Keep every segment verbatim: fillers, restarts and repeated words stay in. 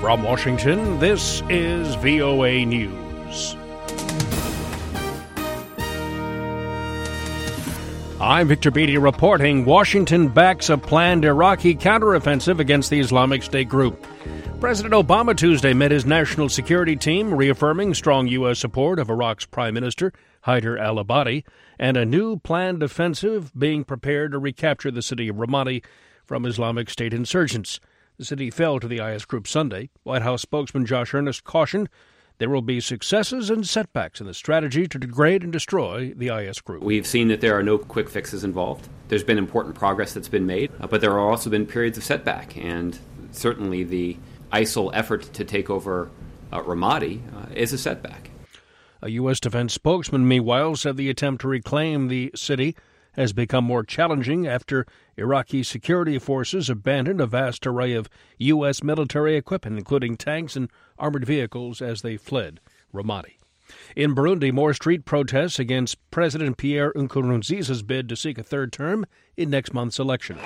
From Washington, this is V O A News. I'm Victor Beatty reporting Washington backs a planned Iraqi counteroffensive against the Islamic State group. President Obama Tuesday met his national security team, reaffirming strong U S support of Iraq's Prime Minister, Haider al-Abadi, and a new planned offensive being prepared to recapture the city of Ramadi from Islamic State insurgents. The city fell to the I S group Sunday. White House spokesman Josh Earnest cautioned there will be successes and setbacks in the strategy to degrade and destroy the I S group. We've seen that there are no quick fixes involved. There's been important progress that's been made, but there have also been periods of setback, and certainly the I S I L effort to take over uh, Ramadi uh, is a setback. A U S defense spokesman, meanwhile, said the attempt to reclaim the city has become more challenging after Iraqi security forces abandoned a vast array of U S military equipment, including tanks and armored vehicles, as they fled Ramadi. In Burundi, more street protests against President Pierre Nkurunziza's bid to seek a third term in next month's election.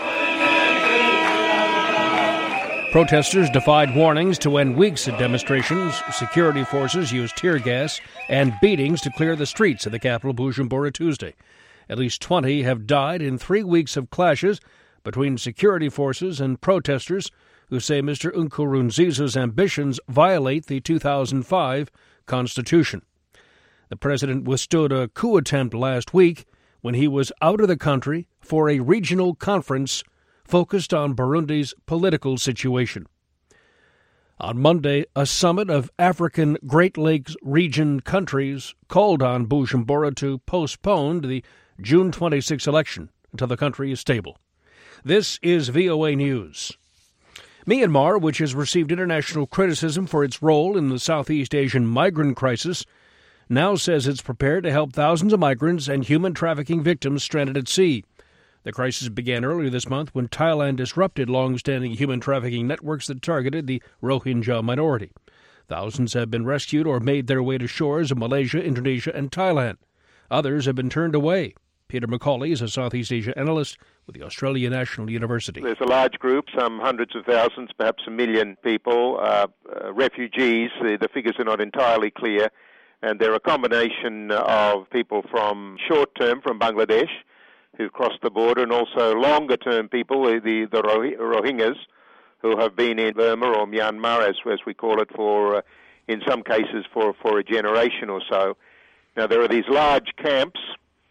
Protesters defied warnings to end weeks of demonstrations. Security forces used tear gas and beatings to clear the streets of the capital, Bujumbura, Tuesday. At least twenty have died in three weeks of clashes between security forces and protesters who say Mister Nkurunziza's ambitions violate the two thousand five Constitution. The president withstood a coup attempt last week when he was out of the country for a regional conference focused on Burundi's political situation. On Monday, a summit of African Great Lakes region countries called on Bujumbura to postpone the June twenty-sixth election until the country is stable. This is V O A News. Myanmar, which has received international criticism for its role in the Southeast Asian migrant crisis, now says it's prepared to help thousands of migrants and human trafficking victims stranded at sea. The crisis began earlier this month when Thailand disrupted long-standing human trafficking networks that targeted the Rohingya minority. Thousands have been rescued or made their way to shores of Malaysia, Indonesia, and Thailand. Others have been turned away. Peter McCauley is a Southeast Asia analyst with the Australian National University. There's a large group, some hundreds of thousands, perhaps a million people, uh, uh, refugees. The, the figures are not entirely clear. And they're a combination of people from short-term, from Bangladesh, who've crossed the border, and also longer-term people, the, the Rohingyas, who have been in Burma or Myanmar, as, as we call it, for, uh, in some cases, for, for a generation or so. Now, there are these large camps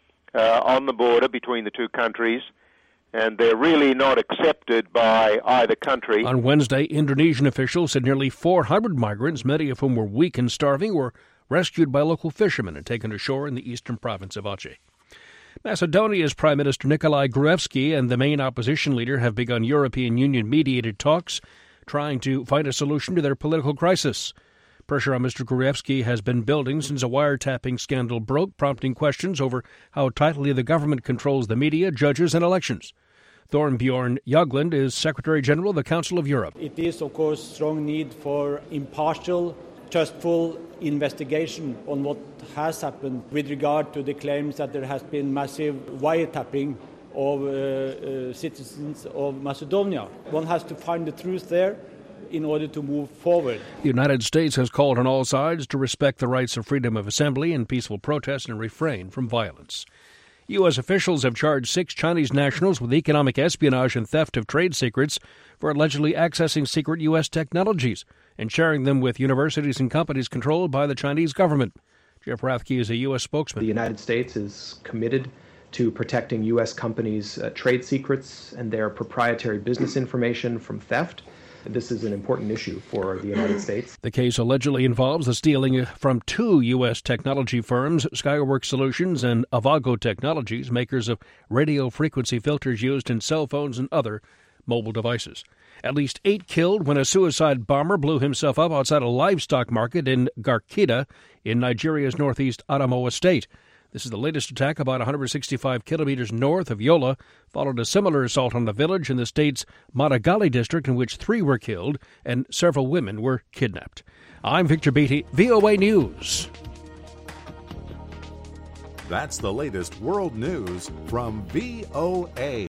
uh, on the border between the two countries, and they're really not accepted by either country. On Wednesday, Indonesian officials said nearly four hundred migrants, many of whom were weak and starving, were rescued by local fishermen and taken ashore in the eastern province of Aceh. Macedonia's Prime Minister Nikolai Gruevski and the main opposition leader have begun European Union-mediated talks, trying to find a solution to their political crisis. Pressure on Mister Gruevski has been building since a wiretapping scandal broke, prompting questions over how tightly the government controls the media, judges, and elections. Thorbjorn Jagland is Secretary General of the Council of Europe. It is, of course, strong need for impartial, trustful investigation on what has happened with regard to the claims that there has been massive wiretapping of uh, uh, citizens of Macedonia. One has to find the truth there in order to move forward. The United States has called on all sides to respect the rights of freedom of assembly and peaceful protest and refrain from violence. U S officials have charged six Chinese nationals with economic espionage and theft of trade secrets for allegedly accessing secret U S technologies and sharing them with universities and companies controlled by the Chinese government. Jeff Rathke is a U S spokesman. The United States is committed to protecting U S companies' uh, trade secrets and their proprietary business information from theft. This is an important issue for the United States. The case allegedly involves the stealing from two U S technology firms, Skyworks Solutions and Avago Technologies, makers of radio frequency filters used in cell phones and other mobile devices. At least eight killed when a suicide bomber blew himself up outside a livestock market in Garkida in Nigeria's northeast Adamawa state. This is the latest attack about one hundred sixty-five kilometers north of Yola, followed a similar assault on a village in the state's Madagali district in which three were killed and several women were kidnapped. I'm Victor Beatty, V O A News. That's the latest world news from V O A.